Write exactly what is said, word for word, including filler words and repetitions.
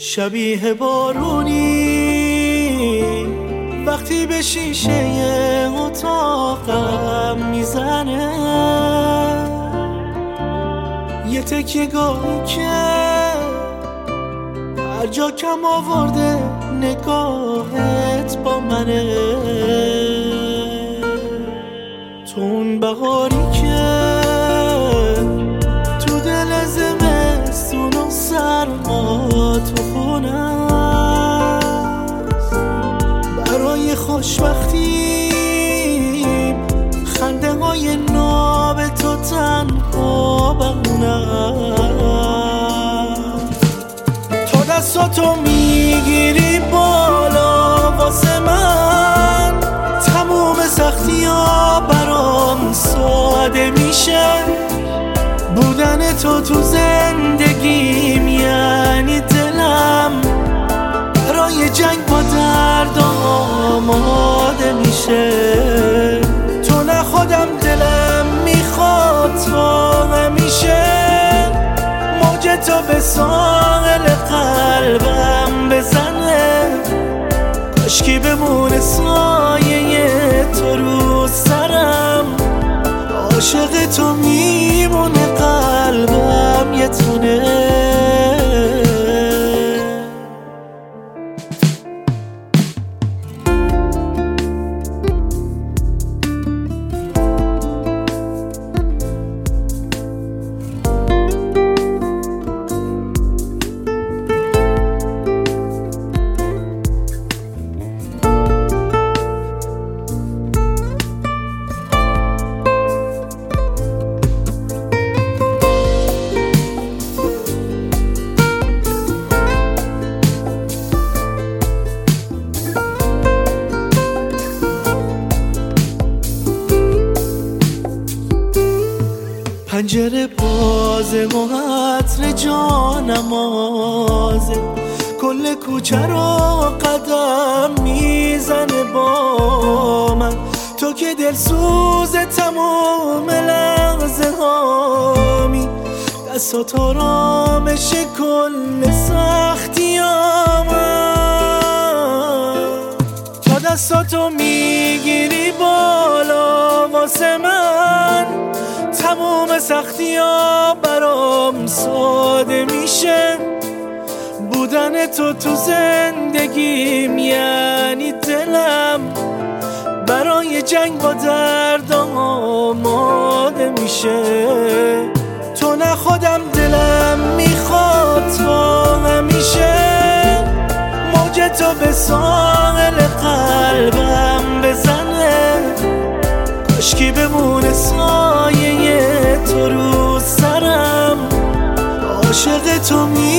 شبیه بارونی وقتی به شیشه اتاقم میزنه، یه تکیه گاهی که هر جا کم آورده نگاهت با منه. تو اون بهاری که تو دل زمستون و سرما تو خونه است، برای خوشبختی خنده های ناب تو تنها بمونه. تا دستاتو میگیری بالا واسه من، تموم سختی ها برام ساده میشه. بودن تو تو زندگیم یعنی دلم برای جنگ با درد آماده میشه. تو نه خودم دلم میخواد تا همیشه موج تو به ساحل قلبم بزنه. کاشکی بمونه سایه تو رو سرم، عاشق تو میمونه قلبم یه تونه. پنجره بازه و عطر جانمازه، کل کوچه رو قدم میزنه با من. تو که دل سوز تمام لحظه هامی، دستات آرامش کل سختی آمد. تا دستاتو میگیری بالا واسه من، تموم سختی ها برام ساده میشه. بودن تو تو زندگیم یعنی دلم برای جنگ با درد آماده میشه. تو نه خودم دلم میخواد تا همیشه موج تو به ساحل قلبم بزنه. کاشکی بمونه سایه تو رو سرم، عاشق تو می